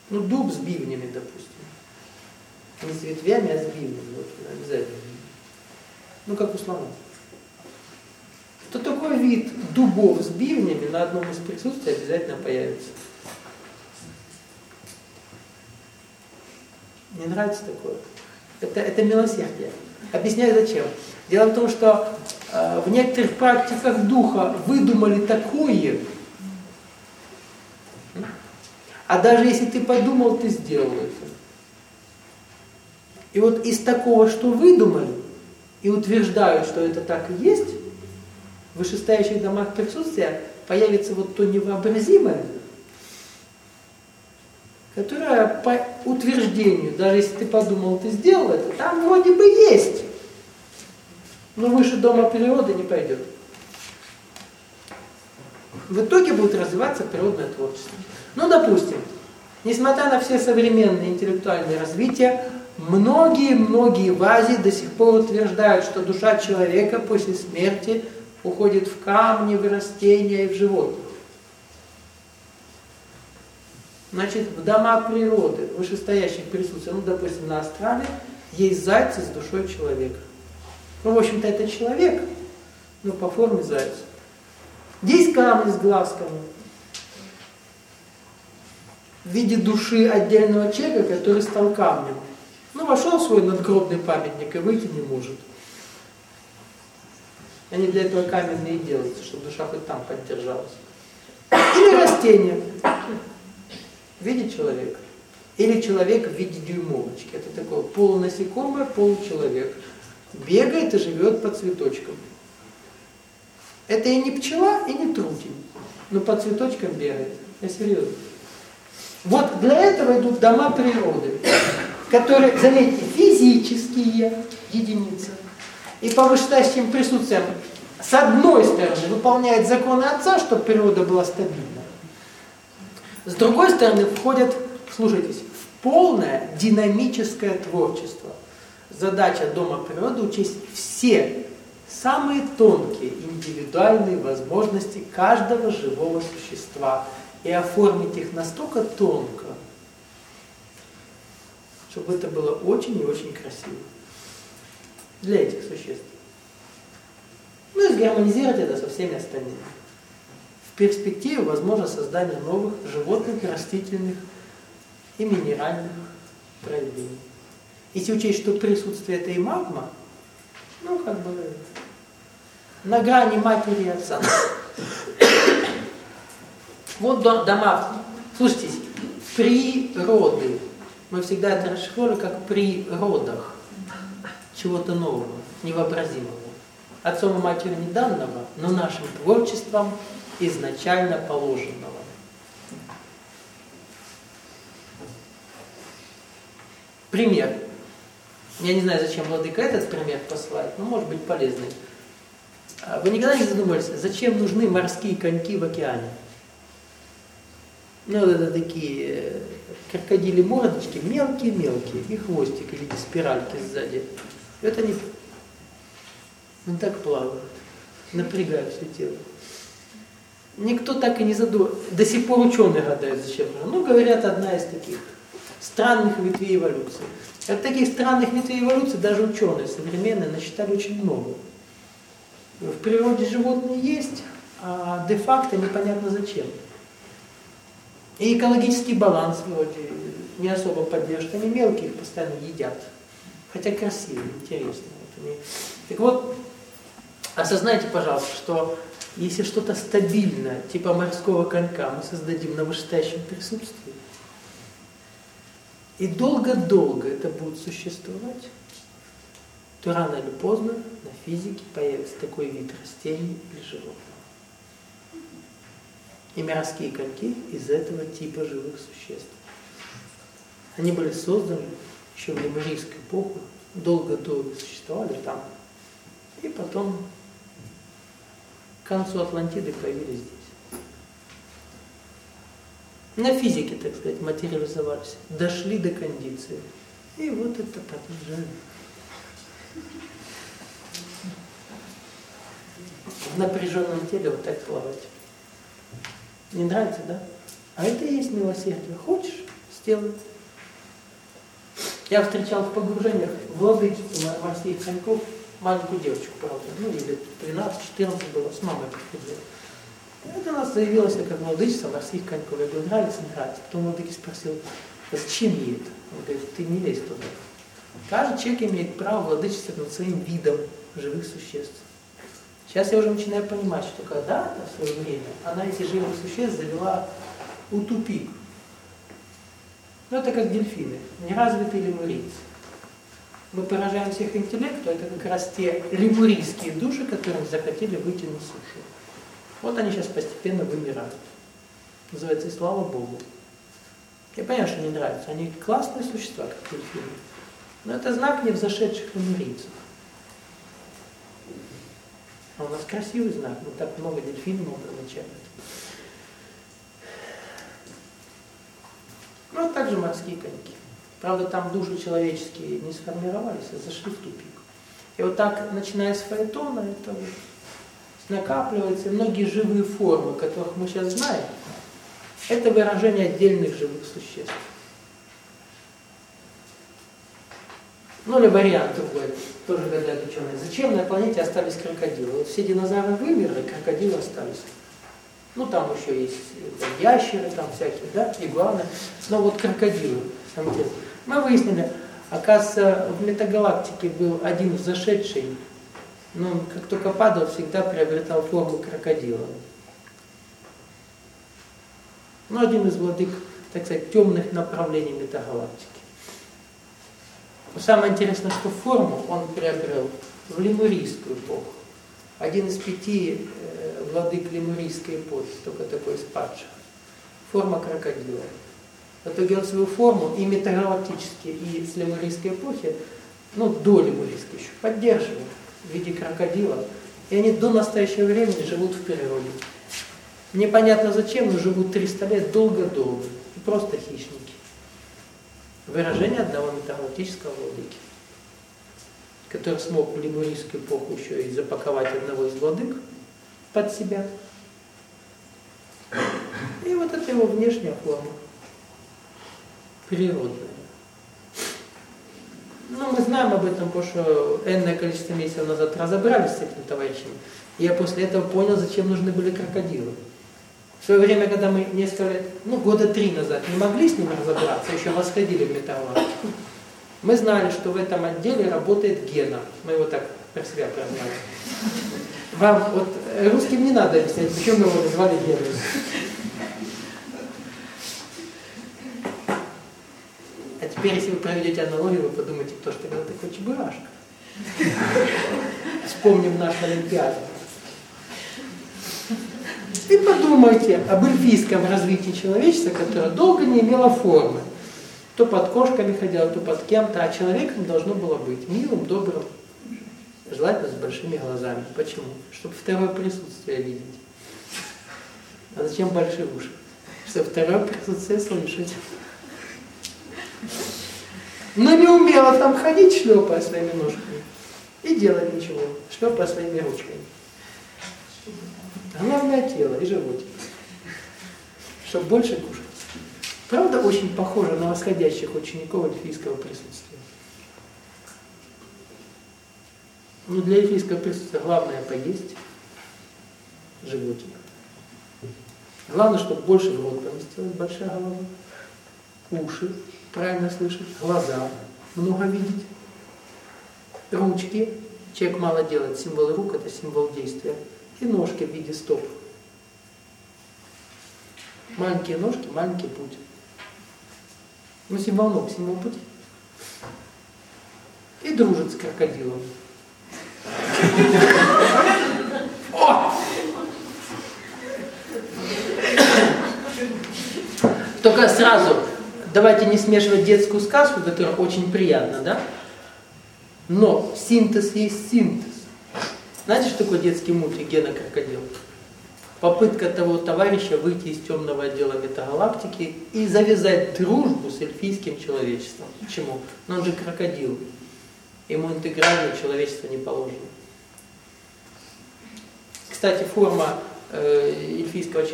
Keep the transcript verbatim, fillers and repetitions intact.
Ну, дуб с бивнями, допустим. Не с ветвями, а с бивнями. Вот, обязательно. Ну, как у слона. То такой вид дубов с бивнями на одном из присутствий обязательно появится. Мне нравится такое. Это, это милосердие. Объясняю зачем. Дело в том, что э, в некоторых практиках духа выдумали такое, а даже если ты подумал, ты сделал это. И вот из такого, что выдумали, и утверждают, что это так и есть, в вышестоящих домах присутствия появится вот то невообразимое, которое по утверждению, даже если ты подумал, ты сделал это, там вроде бы есть, но выше дома природы не пойдет. В итоге будет развиваться природное творчество. Ну, допустим, несмотря на все современные интеллектуальные развития, многие-многие в Азии до сих пор утверждают, что душа человека после смерти уходит в камни, в растения и в животных. Значит, в домах природы, вышестоящих присутствий, ну, допустим, на Астрале, есть зайцы с душой человека. Ну, в общем-то, это человек, но по форме зайца. Есть камни с глазками в виде души отдельного человека, который стал камнем. Ну, вошел в свой надгробный памятник и выйти не может. Они для этого каменные и делаются, чтобы душа хоть там поддержалась. Или растения в виде человека. Или человек в виде дюймовочки. Это такое полунасекомое, получеловек. Бегает и живет по цветочкам. Это и не пчела, и не трутень. Но по цветочкам бегает. Я серьезно. Вот для этого идут дома природы, которые, заметьте, физические единицы. И по вышестоящим присутствиям, с одной стороны, выполняет законы Отца, чтобы природа была стабильна. С другой стороны, входят, слушайтесь, в полное динамическое творчество. Задача Дома природы учесть все самые тонкие индивидуальные возможности каждого живого существа и оформить их настолько тонко, чтобы это было очень и очень красиво для этих существ. Ну и сгармонизировать это со всеми остальными. В перспективе возможно создание новых животных, растительных и минеральных проявлений. Если учесть, что присутствие это и магма, ну как бы на грани матери и отца. Вот дома, слушайте, природы. Мы всегда это расшифровывали как при родах чего-то нового, невообразимого. Отцом и матерью не данного, но нашим творчеством изначально положенного. Пример. Я не знаю, зачем владыка этот пример посылает, но может быть полезный. Вы никогда не задумывались, зачем нужны морские коньки в океане? Ну, вот это такие крокодили мордочки, мелкие-мелкие, и хвостик, или спиральки сзади. Это они ну, так плавают, напрягают все тело. Никто так и не задумал. До сих пор ученые гадают, зачем. Ну, говорят, одна из таких странных ветвей эволюции. От таких странных ветвей эволюции даже ученые современные насчитали очень много. В природе животные есть, а де-факто непонятно зачем. И экологический баланс вроде не особо поддерживают. Они мелкие, их постоянно едят. Хотя красиво, интересно. Так вот, осознайте, пожалуйста, что если что-то стабильное, типа морского конька, мы создадим на вышестоящем присутствии, и долго-долго это будет существовать, то рано или поздно на физике появится такой вид растений или животных. И морские коньки из этого типа живых существ. Они были созданы еще в лемурийскую эпоху, долго-долго существовали там, и потом к концу Атлантиды появились здесь. На физике, так сказать, материализовались, дошли до кондиции. И вот это продолжали. В напряженном теле вот так плавать. Не нравится, да? А это и есть милосердие. Хочешь, сделают. Я встречал в погружениях владычицу морских коньков, маленькую девочку, правда, ну, или тринадцать-четырнадцать было, с мамой приходила. Это она заявилась как владычица морских коньков. Я говорю, нравится, нравится. Потом владыка спросил, зачем ей это? Он говорит, ты не лезь туда. Каждый человек имеет право владычествовать над своим видом живых существ. Сейчас я уже начинаю понимать, что когда-то в свое время она эти живых существ завела у тупик. Ну это как дельфины, неразвитые лемурийцы. Мы поражаем всех интеллекту, это как раз те лемурийские души, которые захотели выйти на сушу. Вот они сейчас постепенно вымирают. Называется, и слава Богу. Я понимаю, что не нравится. Они классные существа, как дельфины. Но это знак невзошедших лемурийцев. А у нас красивый знак. Вот так много дельфинов обозначает. Ну, а также морские коньки. Правда, там души человеческие не сформировались, а зашли в тупик. И вот так, начиная с фаэтона, это вот накапливаются и многие живые формы, которых мы сейчас знаем, это выражение отдельных живых существ. Ну или вариант другой, тоже гадают ученые. Зачем на планете остались крокодилы? Вот все динозавры вымерли, крокодилы остались. Ну там еще есть там, ящеры, там всякие, да, игуаны. Но вот крокодилы, самое интересное. Мы выяснили, оказывается, в метагалактике был один взошедший, но он как только падал, всегда приобретал форму крокодила. Ну, один из владык, так сказать, темных направлений метагалактики. Но самое интересное, что форму он приобрел в лемурийскую эпоху. Один из пяти э, владык лемурийской эпохи, только такой из падших. Форма крокодила. В итоге он свою форму и метагалактически, и с лемурийской эпохи, ну, до лемурийской еще, поддерживает в виде крокодила. И они до настоящего времени живут в природе. Непонятно зачем, но живут триста лет долго-долго. И просто хищники. Выражение одного метагалактического владыки, который смог в лемурийскую эпоху еще и запаковать одного из владык под себя. И вот это его внешняя форма. Природная. Ну, мы знаем об этом, потому что энное количество месяцев назад разобрались с этим товарищем. И я после этого понял, зачем нужны были крокодилы. В свое время, когда мы несколько лет, ну, года три назад не могли с ним разобраться, еще восходили в метагалактику, мы знали, что в этом отделе работает Гена. Мы его так про себя прозвали. Вам вот русским не надо объяснять, почему мы его назвали Геной. А теперь, если вы проведете аналогию, вы подумаете, кто же тогда такой Чебурашка. Вспомним нашу Олимпиаду. И подумайте об эльфийском развитии человечества, которое долго не имело формы. То под кошками ходило, то под кем-то, а человеком должно было быть милым, добрым, желательно с большими глазами. Почему? Чтобы второе присутствие видеть. А зачем большие уши? Чтобы второе присутствие слышать. Но не умела там ходить, шлепая своими ножками, и делать ничего, шлепая своими ручками. Главное тело и животик, чтобы больше кушать. Правда, очень похоже на восходящих учеников эльфийского присутствия. Но для эльфийского присутствия главное поесть, животик. Главное, чтобы больше в рот поместилась большая голова, уши, правильно слышать, глаза, много видеть, ручки. Человек мало делает, символ рук – это символ действия. И ножки в виде стоп. Маленькие ножки, маленький путь. Ну, символ ног, символ пути. И дружит с крокодилом. О! Только сразу, давайте не смешивать детскую сказку, которая очень приятна, да? Но синтез есть синтез. Знаете, что такое детский мультик «Гена крокодил»? Попытка того товарища выйти из темного отдела метагалактики и завязать дружбу с эльфийским человечеством. Почему? Но он же крокодил. Ему интегральное человечество не положено. Кстати, форма э, эльфийского человечества